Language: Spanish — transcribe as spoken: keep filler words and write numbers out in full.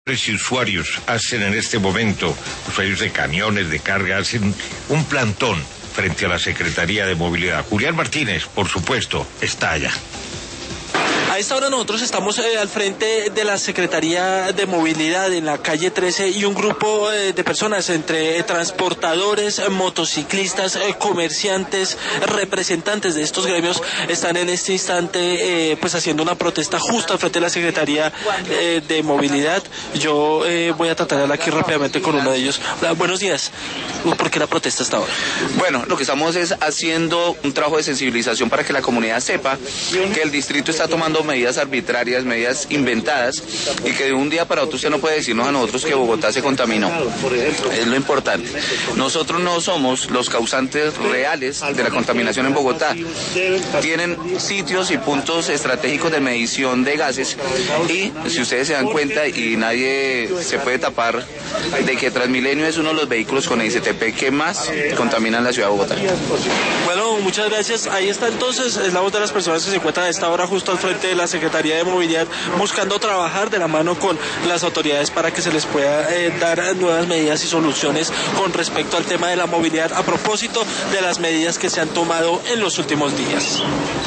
Y usuarios hacen en este momento, usuarios de camiones, de carga, hacen un plantón frente a la Secretaría de Movilidad. Julián Martínez, por supuesto, está allá. A esta hora nosotros estamos eh, al frente de la Secretaría de Movilidad en la calle trece y un grupo eh, de personas entre eh, transportadores, eh, motociclistas, eh, comerciantes, representantes de estos gremios están en este instante eh, pues haciendo una protesta justo al frente de la Secretaría eh, de Movilidad. Yo eh, voy a tratar de hablar aquí rápidamente con uno de ellos. Hola, buenos días. ¿Por qué la protesta hasta ahora? Bueno, lo que estamos es haciendo un trabajo de sensibilización para que la comunidad sepa que el distrito está tomando medidas arbitrarias, medidas inventadas, y que de un día para otro usted no puede decirnos a nosotros que Bogotá se contaminó. Es lo importante. Nosotros no somos los causantes reales de la contaminación en Bogotá. Tienen sitios y puntos estratégicos de medición de gases, y si ustedes se dan cuenta, y nadie se puede tapar de que Transmilenio es uno de los vehículos con I C T P que más contaminan la ciudad de Bogotá. Bueno, muchas gracias. Ahí está entonces, es la voz de las personas que se encuentran a esta hora justo al frente de la Secretaría de Movilidad, buscando trabajar de la mano con las autoridades para que se les pueda eh, dar nuevas medidas y soluciones con respecto al tema de la movilidad, a propósito de las medidas que se han tomado en los últimos días.